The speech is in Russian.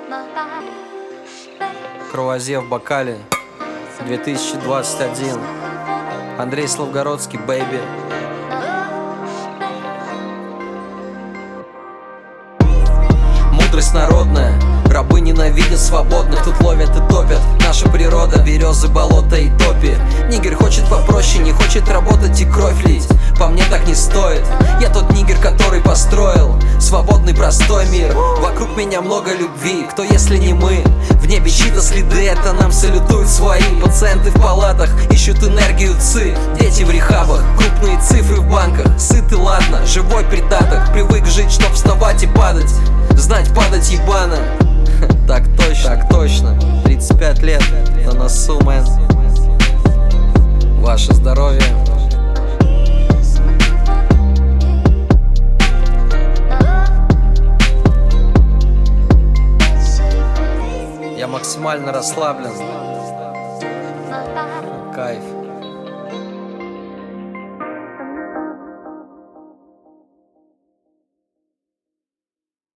Круазье в бокале 2021. Андрей Славгородский, бэйби. Мудрость народная, рабы ненавидят свободных. Тут ловят и топят, наша природа, березы, болота и топи. Нигер хочет попроще, не хочет работать и кровь лить. По мне так не стоит, я тот нигер, который построил свободный простой мир. Вокруг меня много любви, кто если не мы? В небе чьи-то следы, это нам салютуют свои. Пациенты в палатах ищут энергию ЦИ. Дети в рехабах, крупные цифры в банках. Сыт и ладно, живой придаток. Привык жить, чтоб вставать и падать. Знать, падать ебано. Так точно, так точно. 35 лет на носу, мэн. Ваше здоровье. Я максимально расслаблен. Кайф.